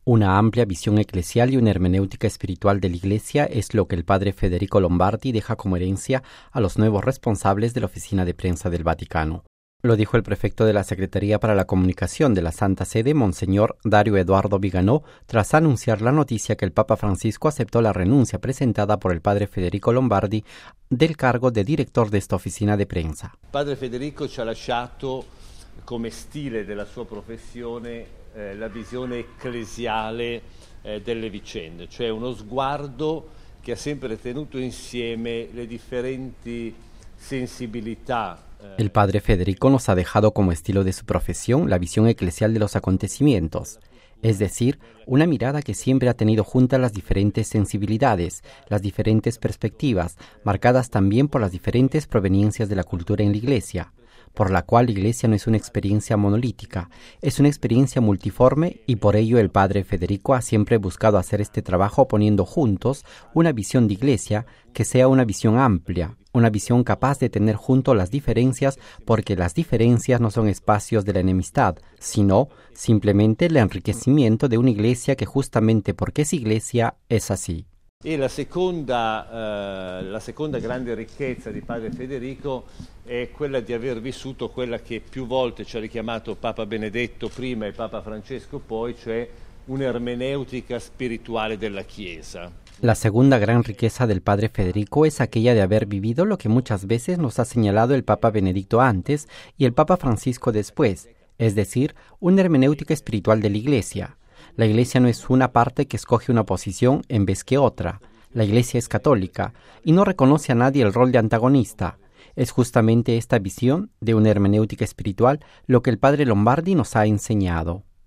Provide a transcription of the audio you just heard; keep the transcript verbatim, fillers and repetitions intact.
Una amplia visión eclesial y una hermenéutica espiritual de la Iglesia es lo que el padre Federico Lombardi deja como herencia a los nuevos responsables de la Oficina de Prensa del Vaticano. Lo dijo el prefecto de la Secretaría para la Comunicación de la Santa Sede, Monseñor Dario Eduardo Viganò, tras anunciar la noticia que el Papa Francisco aceptó la renuncia presentada por el padre Federico Lombardi del cargo de director de esta oficina de prensa. Padre Federico ci ha lasciato come stile della sua professione eh, la visione ecclesiale eh, delle vicende, cioè uno sguardo che ha sempre tenuto insieme le differenti sensibilità. El padre Federico nos ha dejado como estilo de su profesión la visión eclesial de los acontecimientos, es decir, una mirada que siempre ha tenido juntas las diferentes sensibilidades, las diferentes perspectivas, marcadas también por las diferentes proveniencias de la cultura en la Iglesia, por la cual la Iglesia no es una experiencia monolítica, es una experiencia multiforme y por ello el padre Federico ha siempre buscado hacer este trabajo poniendo juntos una visión de Iglesia que sea una visión amplia, una visión capaz de tener junto las diferencias, porque las diferencias no son espacios de la enemistad, sino simplemente el enriquecimiento de una Iglesia que justamente porque es Iglesia es así. E la seconda, eh, la seconda grande ricchezza di padre Federico è quella di aver vissuto quella che più volte ci ha richiamato Papa Benedetto prima e Papa Francesco poi, cioè un'ermeneutica spirituale della Chiesa. La segunda gran riqueza del padre Federico es aquella de haber vivido lo que muchas veces nos ha señalado el Papa Benedicto antes y el Papa Francisco después, es decir, una hermenéutica espiritual de la Iglesia. La Iglesia no es una parte que escoge una posición en vez que otra. La Iglesia es católica y no reconoce a nadie el rol de antagonista. Es justamente esta visión de una hermenéutica espiritual lo que el padre Lombardi nos ha enseñado.